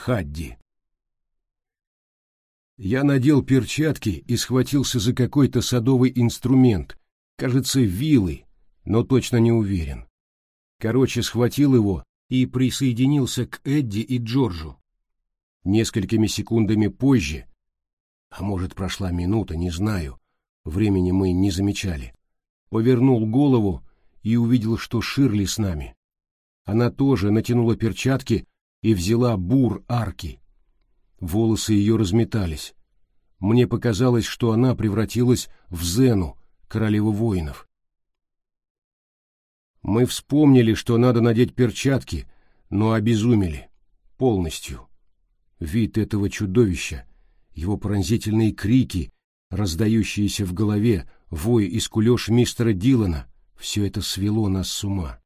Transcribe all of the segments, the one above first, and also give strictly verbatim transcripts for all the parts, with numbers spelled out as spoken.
Хадди. Я надел перчатки и схватился за какой-то садовый инструмент, кажется, вилы, но точно не уверен. Короче, схватил его и присоединился к Эдди и Джорджу. Несколькими секундами позже, а может, прошла минута, не знаю, времени мы не замечали, повернул голову и увидел, что Ширли с нами. Она тоже натянула перчатки и взяла бур арки. Волосы ее разметались. Мне показалось, что она превратилась в Зену, королеву воинов. Мы вспомнили, что надо надеть перчатки, но обезумели. Полностью. Вид этого чудовища, его пронзительные крики, раздающиеся в голове, вой и скулёж мистера Дилана — все это свело нас с ума.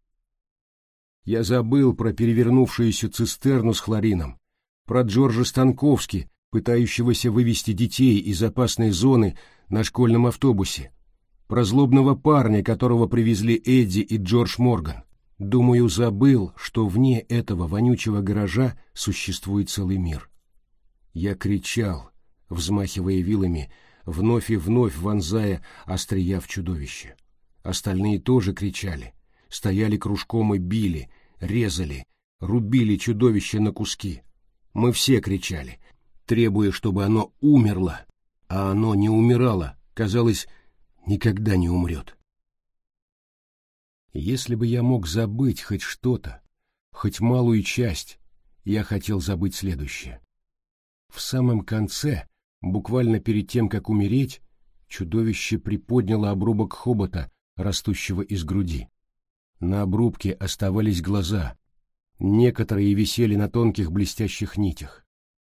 Я забыл про перевернувшуюся цистерну с хлорином, про Джорджа Станковски, пытающегося вывести детей из опасной зоны на школьном автобусе, про злобного парня, которого привезли Эдди и Джордж Морган. Думаю, забыл, что вне этого вонючего гаража существует целый мир. Я кричал, взмахивая вилами, вновь и вновь вонзая острия в чудовище. Остальные тоже кричали, стояли кружком и били, резали, рубили чудовище на куски. Мы все кричали, требуя, чтобы оно умерло, а оно не умирало, казалось, никогда не умрет. Если бы я мог забыть хоть что-то, хоть малую часть, я хотел забыть следующее. В самом конце, буквально перед тем, как умереть, чудовище приподняло обрубок хобота, растущего из груди. На обрубке оставались глаза, некоторые висели на тонких блестящих нитях.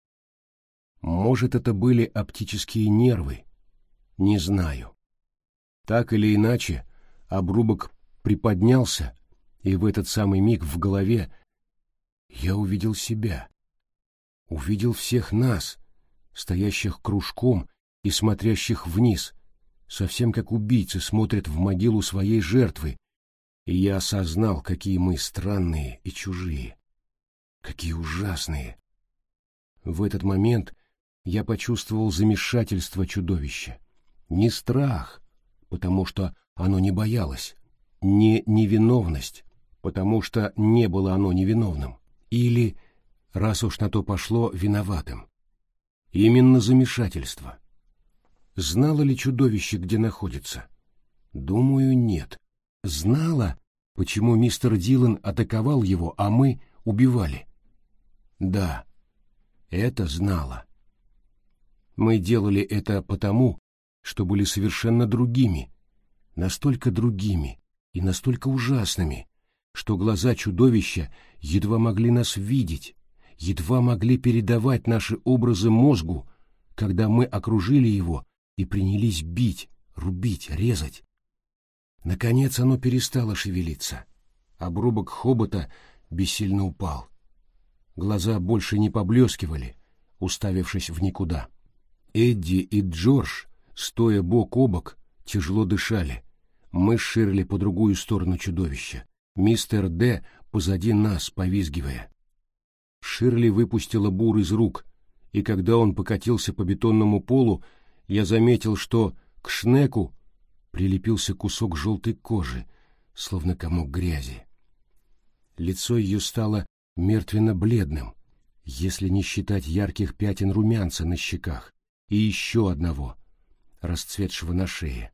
Может, это были оптические нервы? Не знаю. Так или иначе, обрубок приподнялся, и в этот самый миг в голове я увидел себя. Увидел всех нас, стоящих кружком и смотрящих вниз, совсем как убийцы смотрят в могилу своей жертвы, и я осознал, какие мы странные и чужие, какие ужасные. В этот момент я почувствовал замешательство чудовища. Не страх, потому что оно не боялось, не невиновность, потому что не было оно невиновным, или, раз уж на то пошло, виноватым. Именно замешательство. Знало ли чудовище, где находится? Думаю, нет. Знала, почему мистер Дилан атаковал его, а мы убивали? Да, это знала. Мы делали это потому, что были совершенно другими, настолько другими и настолько ужасными, что глаза чудовища едва могли нас видеть, едва могли передавать наши образы мозгу, когда мы окружили его и принялись бить, рубить, резать. Наконец оно перестало шевелиться. Обрубок хобота бессильно упал. Глаза больше не поблескивали, уставившись в никуда. Эдди и Джордж, стоя бок о бок, тяжело дышали. Мы с Ширли по другую сторону чудовища. Мистер Д позади нас, повизгивая. Ширли выпустила бур из рук, и когда он покатился по бетонному полу, я заметил, что к шнеку прилепился кусок желтой кожи, словно комок грязи. Лицо ее стало мертвенно-бледным, если не считать ярких пятен румянца на щеках и еще одного, расцветшего на шее.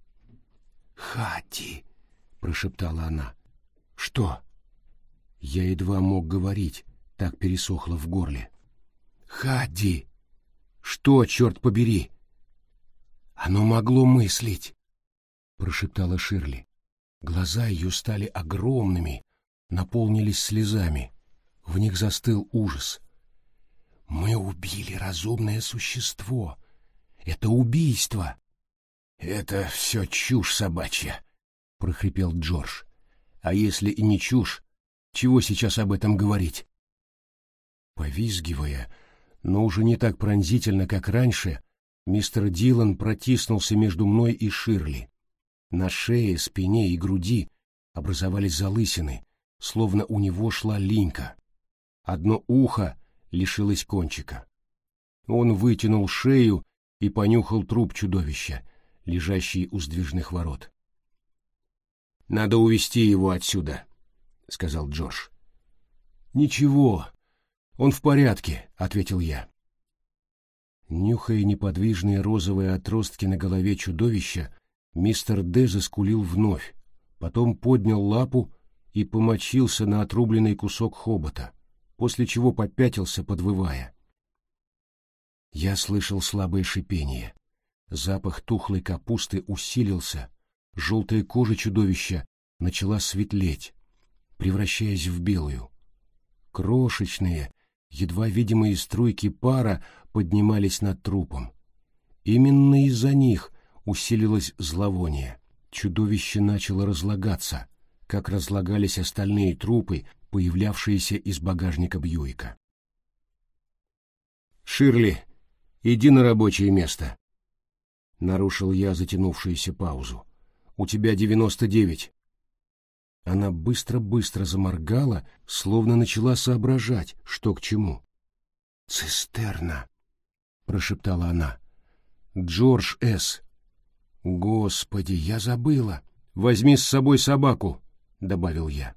«Хадди!» — прошептала она. «Что?» Я едва мог говорить, так пересохло в горле. «Хадди! Что, черт побери?» «Оно могло мыслить!» — прошептала Ширли. Глаза ее стали огромными, наполнились слезами. В них застыл ужас. «Мы убили разумное существо. Это убийство!» «Это все чушь собачья!» — прохрипел Джордж. «А если и не чушь, чего сейчас об этом говорить?» Повизгивая, но уже не так пронзительно, как раньше, мистер Дилан протиснулся между мной и Ширли. На шее, спине и груди образовались залысины, словно у него шла линька. Одно ухо лишилась кончика. Он вытянул шею и понюхал труп чудовища, лежащий у сдвижных ворот. «Надо увести его отсюда», — сказал Джордж. «Ничего, он в порядке», — ответил я. Нюхая неподвижные розовые отростки на голове чудовища, мистер Д. заскулил вновь, потом поднял лапу и помочился на отрубленный кусок хобота, после чего попятился, подвывая. Я слышал слабое шипение. Запах тухлой капусты усилился, желтая кожа чудовища начала светлеть, превращаясь в белую. Крошечные, едва видимые струйки пара поднимались над трупом. Именно из-за них усилилось зловоние. Чудовище начало разлагаться, как разлагались остальные трупы, появлявшиеся из багажника Бьюика. «Ширли, иди на рабочее место», — нарушил я затянувшуюся паузу. «У тебя девяносто девять». Она быстро-быстро заморгала, словно начала соображать, что к чему. «Цистерна», — прошептала она. «Джордж С. Господи, я забыла. Возьми с собой собаку», — добавил я.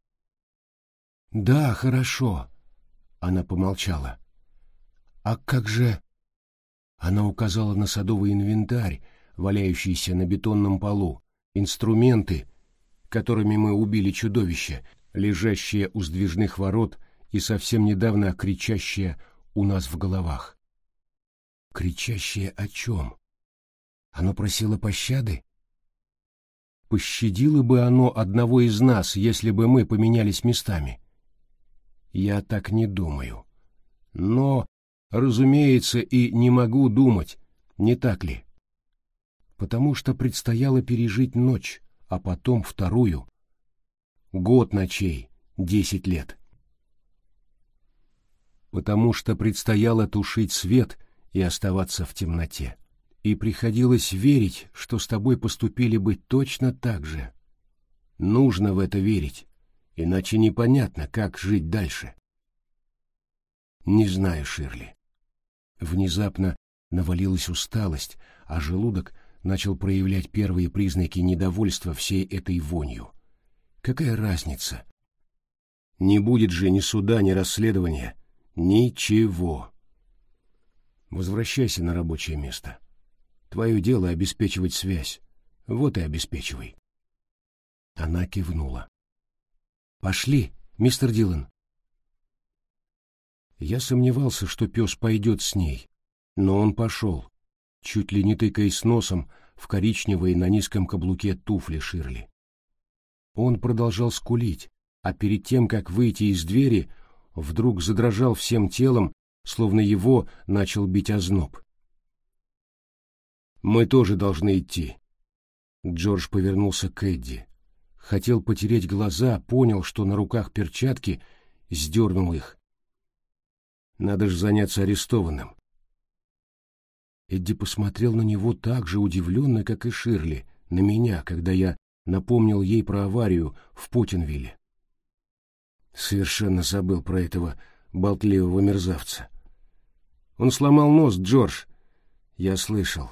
«Да, хорошо», — она помолчала. «А как же...» Она указала на садовый инвентарь, валяющийся на бетонном полу, инструменты, которыми мы убили чудовище, лежащее у сдвижных ворот и совсем недавно кричащее у нас в головах. Кричащее о чем? Оно просило пощады? Пощадило бы оно одного из нас, если бы мы поменялись местами? Я так не думаю. Но, разумеется, и не могу думать, не так ли? Потому что предстояло пережить ночь, а потом вторую. Год ночей, десять лет. Потому что предстояло тушить свет и оставаться в темноте. И приходилось верить, что с тобой поступили бы точно так же. Нужно в это верить, иначе непонятно, как жить дальше. Не знаю, Ширли. Внезапно навалилась усталость, а желудок начал проявлять первые признаки недовольства всей этой вонью. Какая разница? Не будет же ни суда, ни расследования. Ничего. Возвращайся на рабочее место. Твое дело обеспечивать связь. Вот и обеспечивай. Она кивнула. Пошли, мистер Дилан. Я сомневался, что пес пойдет с ней, но он пошел, чуть ли не тыкаясь носом в коричневые на низком каблуке туфли Ширли. Он продолжал скулить, а перед тем, как выйти из двери, вдруг задрожал всем телом, словно его начал бить озноб. «Мы тоже должны идти». Джордж повернулся к Эдди. Хотел потереть глаза, понял, что на руках перчатки, сдернул их. «Надо же заняться арестованным». Эдди посмотрел на него так же удивленно, как и Ширли, на меня, когда я напомнил ей про аварию в Путинвилле. Совершенно забыл про этого болтливого мерзавца. Он сломал нос, Джордж. Я слышал.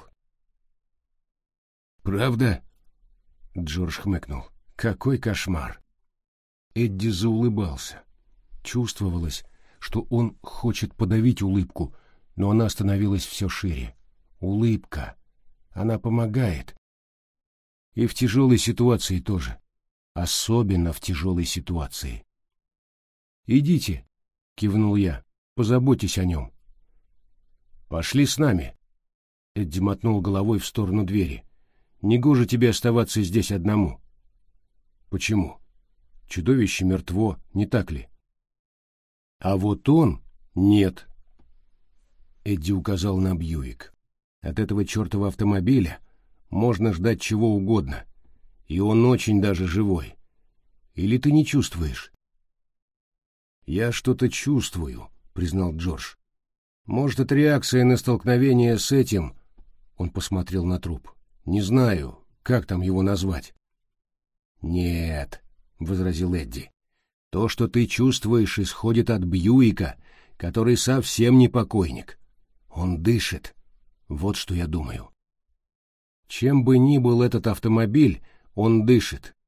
«Правда?» — Джордж хмыкнул. «Какой кошмар!» Эдди заулыбался. Чувствовалось, что он хочет подавить улыбку, но она становилась все шире. Улыбка. Она помогает. И в тяжелой ситуации тоже. Особенно в тяжелой ситуации. «Идите», — кивнул я, — «позаботьтесь о нем». «Пошли с нами», — Эдди мотнул головой в сторону двери. «Негоже тебе оставаться здесь одному». «Почему? Чудовище мертво, не так ли?» «А вот он — нет», — Эдди указал на Бьюик. «От этого чертова автомобиля можно ждать чего угодно, и он очень даже живой. Или ты не чувствуешь?» «Я что-то чувствую», — признал Джордж. «Может, это реакция на столкновение с этим...» Он посмотрел на труп. «Не знаю, как там его назвать». «Нет», — возразил Эдди. «То, что ты чувствуешь, исходит от Бьюика, который совсем не покойник. Он дышит. Вот что я думаю. Чем бы ни был этот автомобиль, он дышит.